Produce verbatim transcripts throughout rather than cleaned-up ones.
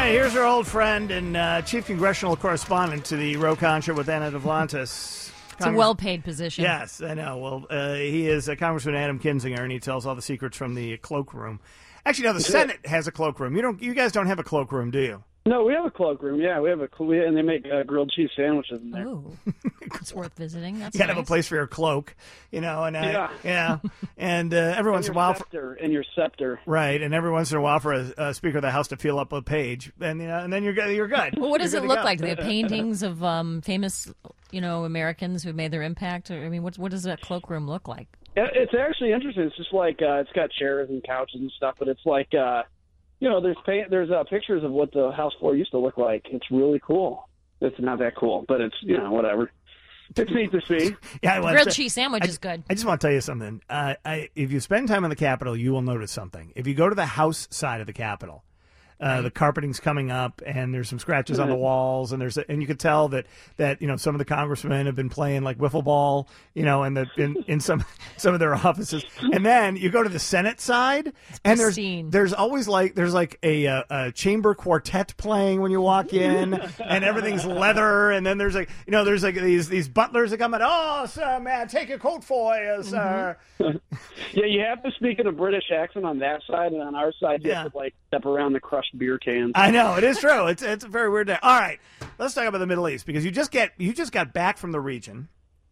right, here's our old friend and uh, chief congressional correspondent to the Roe Contra with Anna Duplantis. It's a well-paid position. Yes, I know. Well, uh, he is uh, Congressman Adam Kinzinger, and he tells all the secrets from the cloakroom. Actually, no, the Senate has a cloakroom. You don't. You guys don't have a cloakroom, do you? No, we have a cloakroom. Yeah, we have a we, and they make uh, grilled cheese sandwiches in there. Oh, it's worth visiting. That's you gotta nice. have a place for your cloak, you know, and uh, Yeah. yeah, and uh, every once in a while, for, Scepter and your scepter. right, and every once in a while for a, a Speaker of the House to fill up a page, and you know, and then you're good. You're good. Well, what does You're it good to look go. like? Do they have paintings of um, famous, you know, Americans who've made their impact? Or, I mean, what what does that cloakroom look like? Yeah, it's actually interesting. It's just like uh, it's got chairs and couches and stuff, but it's like uh, you know, there's paint, there's uh, pictures of what the House floor used to look like. It's really cool. It's not that cool, but it's you know whatever. It's neat to see. Yeah, well, Grilled it's- cheese sandwich I, is good. I just want to tell you something. Uh, I, if you spend time in the Capitol, you will notice something. If you go to the House side of the Capitol, uh, the carpeting's coming up, and there's some scratches on the walls, and there's a, and you could tell that that you know some of the congressmen have been playing like wiffle ball, you know, in the in, in some some of their offices. And then you go to the Senate side, and there's pristine. there's always like there's like a, a, a chamber quartet playing when you walk in, and everything's leather. And then there's like you know there's like these these butlers that come in. Oh, sir, man, take your coat for you, sir. Yeah, you have to speak in a British accent on that side, and on our side, you Yeah. have to like step around the crushed beer cans. I know it is true. It's it's a very weird day. All right, let's talk about the Middle East because you just get you just got back from the region,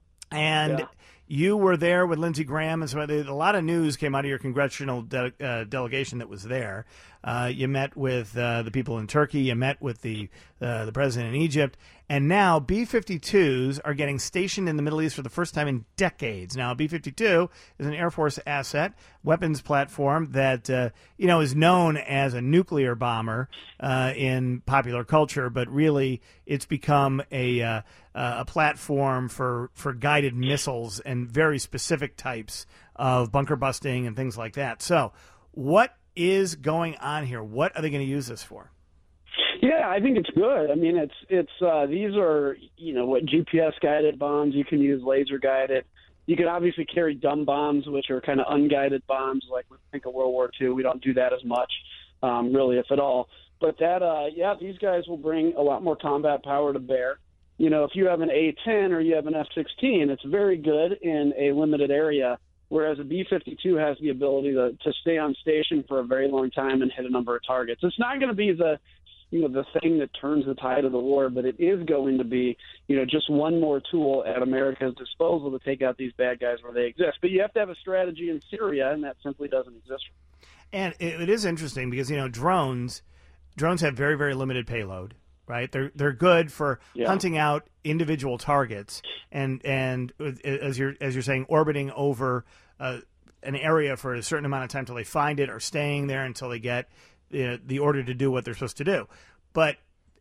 and Yeah. you were there with Lindsey Graham, and so a lot of news came out of your congressional de- uh, delegation that was there. Uh, you met with uh, the people in Turkey. You met with the uh, the president in Egypt, and now B fifty-twos are getting stationed in the Middle East for the first time in decades. Now, a B fifty-two is an Air Force asset, weapons platform that uh, you know is known as a nuclear bomber uh, in popular culture, but really it's become a uh, a platform for for guided missiles and very specific types of bunker busting and things like that. So, what is going on here? What are they going to use this for? Yeah, I think it's good. I mean, it's it's uh, these are you know what G P S guided bombs. You can use laser guided. You can obviously carry dumb bombs, which are kind of unguided bombs, like we think of World War Two. We don't do that as much, um, really, if at all. But that, uh, yeah, these guys will bring a lot more combat power to bear. You know, if you have an A ten or you have an F sixteen, it's very good in a limited area, whereas a B fifty-two has the ability to, to stay on station for a very long time and hit a number of targets. It's not going to be the, you know, the thing that turns the tide of the war, but it is going to be, you know, just one more tool at America's disposal to take out these bad guys where they exist. But you have to have a strategy in Syria, and that simply doesn't exist. And it, it is interesting because you know drones drones have very very limited payload. Right, they're they're good for Yeah. hunting out individual targets, and and as you're as you're saying, orbiting over uh, an area for a certain amount of time until they find it, or staying there until they get the the order to do what they're supposed to do. But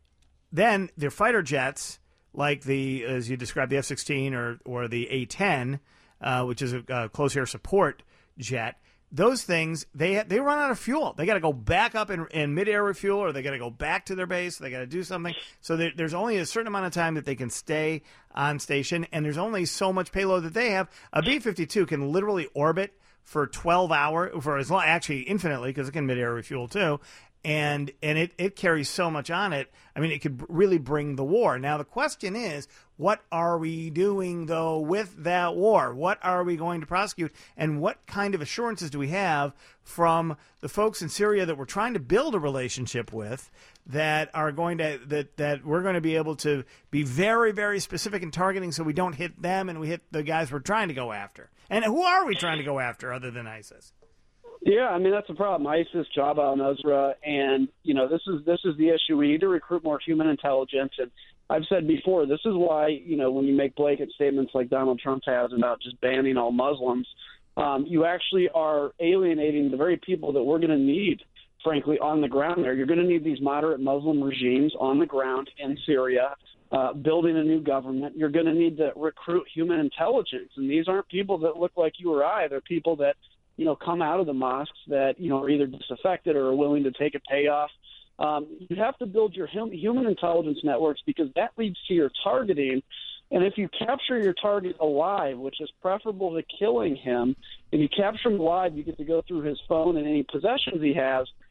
then their fighter jets, like the as you described, the F sixteen or or the A ten, uh, which is a, a close air support jet. Those things, they they run out of fuel. They got to go back up in, in mid-air refuel, or they got to go back to their base. They got to do something. So there, there's only a certain amount of time that they can stay on station, and there's only so much payload that they have. A B fifty-two can literally orbit for twelve hours, for as long, actually infinitely, because it can mid-air refuel too. And and it, it carries so much on it. I mean, it could really bring the war. Now, the question is, what are we doing, though, with that war? What are we going to prosecute? And what kind of assurances do we have from the folks in Syria that we're trying to build a relationship with that are going to that, that we're going to be able to be very, very specific in targeting so we don't hit them and we hit the guys we're trying to go after? And who are we trying to go after other than ISIS? Yeah, I mean that's the problem. ISIS, Jabhat al-Nusra, and you know this is this is the issue. We need to recruit more human intelligence, and I've said before, this is why you know when you make blanket statements like Donald Trump has about just banning all Muslims, um, you actually are alienating the very people that we're going to need, frankly, on the ground there. You're going to need these moderate Muslim regimes on the ground in Syria, uh, building a new government. You're going to need to recruit human intelligence, and these aren't people that look like you or I. They're people that you know, come out of the mosques that, you know, are either disaffected or are willing to take a payoff. Um, you have to build your hum- human intelligence networks because that leads to your targeting. And if you capture your target alive, which is preferable to killing him, if you capture him alive, you get to go through his phone and any possessions he has.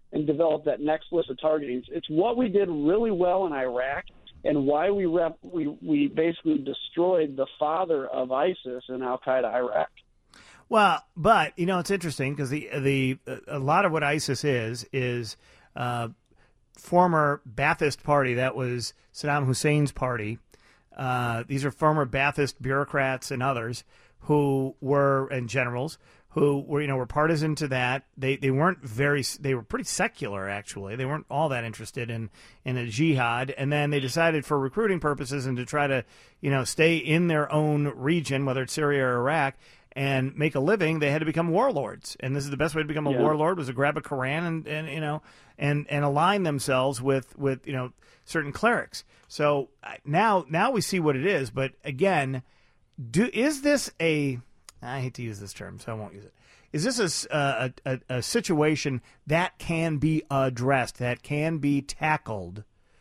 and develop that next list of targetings. It's what we did really well in Iraq and why we rep, we we basically destroyed the father of ISIS in Al-Qaeda Iraq. Well, but you know it's interesting because the the a lot of what ISIS is is uh, former Ba'athist party that was Saddam Hussein's party. Uh, these are former Ba'athist bureaucrats and others who were and generals who were you know were partisan to that. They they weren't very they were pretty secular actually. They weren't all that interested in in a jihad. And then they decided for recruiting purposes and to try to you know stay in their own region, whether it's Syria or Iraq, and make a living, they had to become warlords. And this is the best way to become a yeah. warlord was to grab a Quran and, and you know and, and align themselves with, with you know certain clerics. So now now we see what it is. But again, do is this a I hate to use this term, so I won't use it. Is this a, a, a, a situation that can be addressed, that can be tackled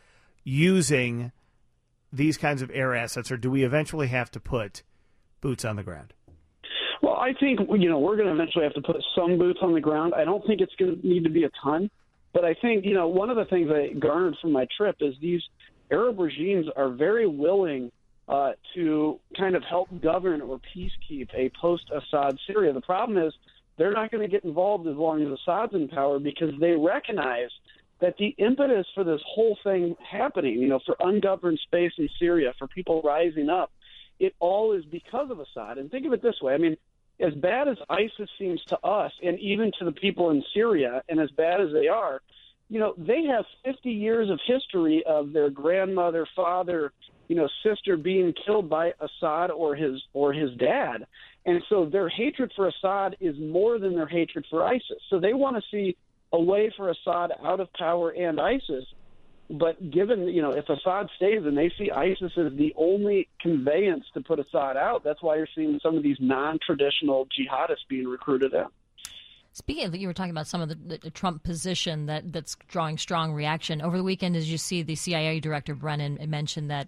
using these kinds of air assets, or do we eventually have to put boots on the ground? Well, I think, you know, we're going to eventually have to put some boots on the ground. I don't think it's going to need to be a ton. But I think, you know, one of the things I garnered from my trip is these Arab regimes are very willing uh, to kind of help govern or peacekeep a post-Assad Syria. The problem is they're not going to get involved as long as Assad's in power because they recognize that the impetus for this whole thing happening, you know, for ungoverned space in Syria, for people rising up, it all is because of Assad. And think of it this way. I mean, as bad as ISIS seems to us and even to the people in Syria, and as bad as they are, you know, they have fifty years of history of their grandmother, father, you know, sister being killed by Assad or his or his dad. And so their hatred for Assad is more than their hatred for ISIS. So they want to see a way for Assad out of power and ISIS. But given, you know, if Assad stays and they see ISIS as the only conveyance to put Assad out, that's why you're seeing some of these non-traditional jihadists being recruited in. Speaking of, you were talking about some of the, the Trump position that, that's drawing strong reaction. Over the weekend, as you see, the C I A Director Brennan mentioned that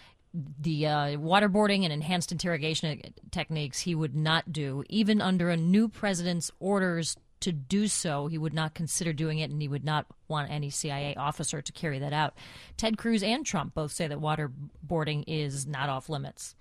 the uh, waterboarding and enhanced interrogation techniques he would not do, even under a new president's orders to do so. He would not consider doing it, and he would not want any C I A officer to carry that out. Ted Cruz and Trump both say that waterboarding is not off limits.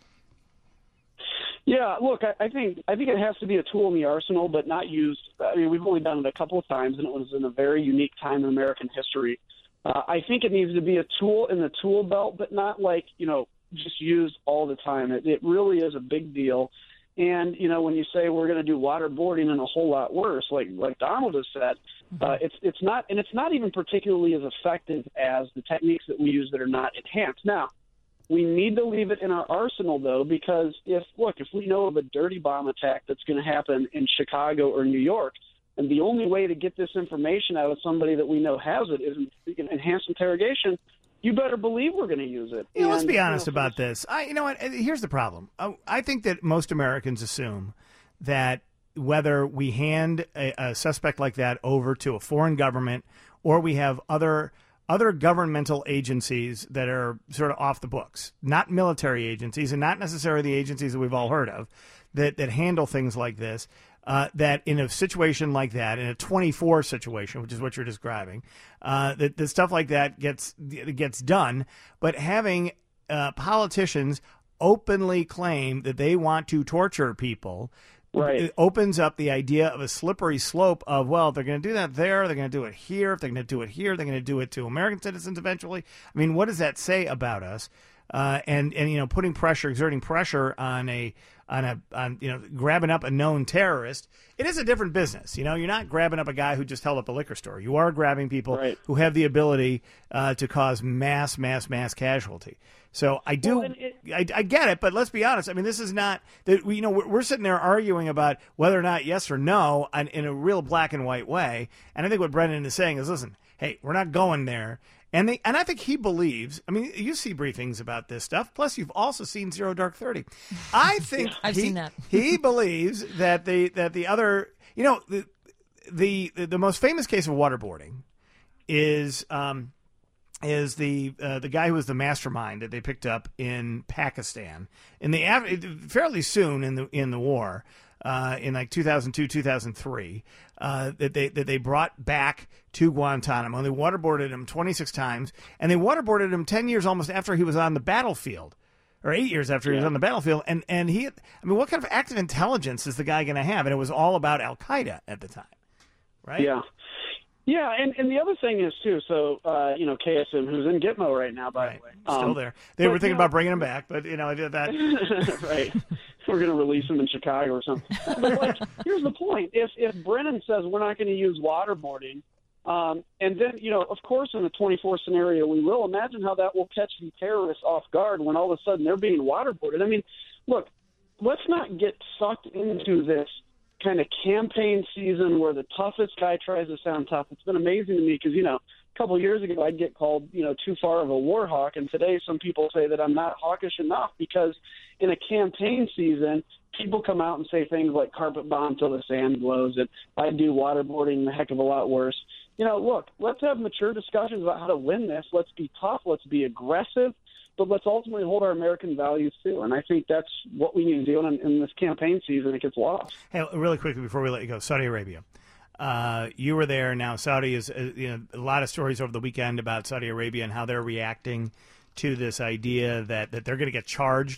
Yeah, look, I, I think I think it has to be a tool in the arsenal, but not used. I mean, we've only done it a couple of times, and it was in a very unique time in American history. Uh, I think it needs to be a tool in the tool belt, but not like, you know, just used all the time. It, it really is a big deal. And, you know, when you say we're going to do waterboarding and a whole lot worse, like like Donald has said, uh, it's it's not, and it's not even particularly as effective as the techniques that we use that are not enhanced. Now, we need to leave it in our arsenal, though, because if, look, if we know of a dirty bomb attack that's going to happen in Chicago or New York, and the only way to get this information out of somebody that we know has it is in enhanced interrogation, you better believe we're going to use it. You know, let's be honest you know, about this. I, you know what? Here's the problem. I think that most Americans assume that whether we hand a, a suspect like that over to a foreign government or we have other other governmental agencies that are sort of off the books, not military agencies and not necessarily the agencies that we've all heard of that, that handle things like this, Uh, that in a situation like that, in a twenty-four situation, which is what you're describing, uh, that, that stuff like that gets gets done. But having uh, politicians openly claim that they want to torture people, right, it opens up the idea of a slippery slope of, well, if they're going to do that there, they're going to do it here. If they're going to do it here, they're going to do it to American citizens eventually. I mean, what does that say about us? Uh, and, and, you know, putting pressure, exerting pressure on a, on a, on, you know, grabbing up a known terrorist, it is a different business. You know, you're not grabbing up a guy who just held up a liquor store. You are grabbing people right. who have the ability uh, to cause mass, mass, mass casualty. So I do, well, it, I, I get it, but let's be honest. I mean, this is not that we, you know, we're, we're sitting there arguing about whether or not yes or no on, in a real black and white way. And I think what Brendan is saying is, listen, hey, we're not going there. And they, and I think he believes, I mean, you see briefings about this stuff. Plus, you've also seen Zero Dark Thirty. I think I've he, seen that. he believes that the, that the other, you know, the, the, the most famous case of waterboarding is, um, is the, uh, the guy who was the mastermind that they picked up in Pakistan in the, fairly soon in the, in the war. uh, in like two thousand two, two thousand three uh, that they that they brought back to Guantanamo. They waterboarded him twenty-six times, and they waterboarded him ten years almost after he was on the battlefield, or eight years after he was on the battlefield. And and he, I mean, what kind of active intelligence is the guy going to have? And it was all about Al Qaeda at the time, right? Yeah. Yeah, and, and the other thing is, too, so, uh, you know, K S M, who's in Gitmo right now, by right. the way. Still um, there. They but, were thinking you know, about bringing him back, but, you know, I did that. Right. We're going to release him in Chicago or something. But, like, here's the point. If, if Brennan says we're not going to use waterboarding, um, and then, you know, of course, in the twenty-four scenario, we will imagine how that will catch the terrorists off guard when all of a sudden they're being waterboarded. I mean, look, let's not get sucked into this kind of campaign season where the toughest guy tries to sound tough. It's been amazing to me because, you know, a couple of years ago I'd get called, you know, too far of a war hawk, and today some people say that I'm not hawkish enough because in a campaign season, people come out and say things like carpet bomb till the sand blows, and I do waterboarding a heck of a lot worse. You know, look, let's have mature discussions about how to win this. Let's be tough. Let's be aggressive. But let's ultimately hold our American values, too. And I think that's what we need to do. And in this campaign season, it gets lost. Hey, really quickly before we let you go, Saudi Arabia. Uh, you were there. Now, Saudi is, uh, you know, a lot of stories over the weekend about Saudi Arabia and how they're reacting to this idea that, that they're going to get charged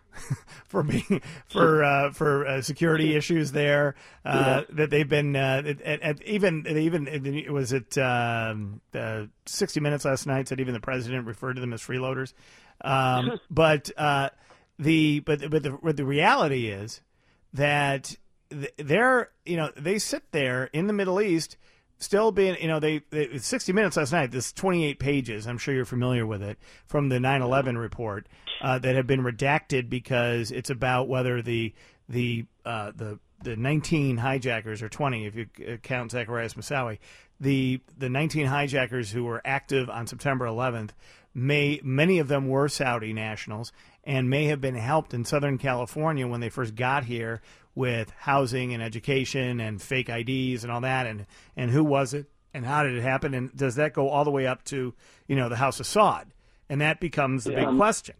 for being for uh, for uh, security issues there. Uh, yeah. That they've been uh, at, at even even it was it um, uh, sixty minutes last night said even the president referred to them as freeloaders. Um, but uh, the but but the but the reality is that they're you know they sit there in the Middle East. Still being, you know, they, they sixty minutes last night, this twenty-eight pages, I'm sure you're familiar with it, from the nine eleven report uh, that have been redacted because it's about whether the the uh, the the nineteen hijackers, or twenty if you count Zacharias Moussaoui, the the nineteen hijackers who were active on September eleventh, may many of them were Saudi nationals and may have been helped in Southern California when they first got here with housing and education and fake I Ds and all that, and, and who was it and how did it happen, and does that go all the way up to, you know, the House of Saud? And that becomes the yeah. big question.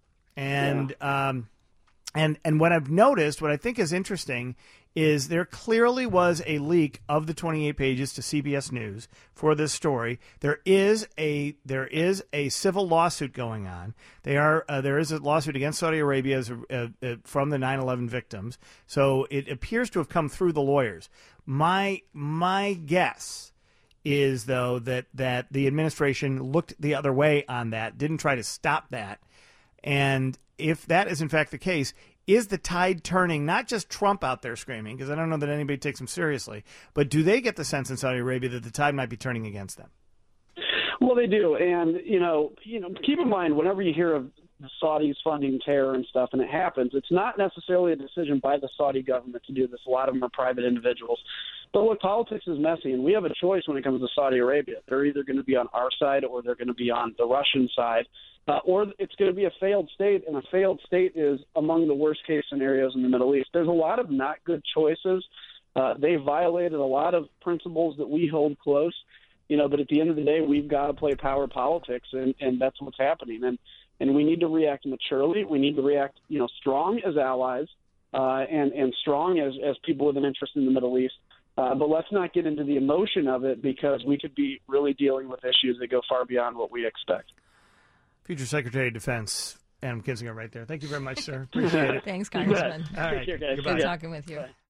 And yeah. um, and and what I've noticed, what I think is interesting, is there clearly was a leak of the twenty-eight pages to C B S News for this story. There is a there is a civil lawsuit going on. They are uh, there is a lawsuit against Saudi Arabia as a, uh, uh, from the nine eleven victims. So it appears to have come through the lawyers. My my guess is, though, that that the administration looked the other way on that, didn't try to stop that. And if that is in fact the case, is the tide turning? Not just Trump out there screaming, because I don't know that anybody takes him seriously, but do they get the sense in Saudi Arabia that the tide might be turning against them? Well, they do, and you know, you know, keep in mind whenever you hear of the Saudis funding terror and stuff, and it happens, it's not necessarily a decision by the Saudi government to do this. A lot of them are private individuals. But look, politics is messy, and we have a choice when it comes to Saudi Arabia. They're either going to be on our side or they're going to be on the Russian side. Uh, or it's going to be a failed state, and a failed state is among the worst-case scenarios in the Middle East. There's a lot of not good choices. Uh, they violated a lot of principles that we hold close, you know. But at the end of the day, we've got to play power politics, and, and that's what's happening. And and we need to react maturely. We need to react, you know, strong as allies, uh, and and strong as as people with an interest in the Middle East. Uh, but let's not get into the emotion of it, because we could be really dealing with issues that go far beyond what we expect. Future Secretary of Defense Adam Kinzinger right there. Thank you very much, sir. Appreciate it. Thanks, Congressman. All right. Take care, guys. Good talking with you. Bye.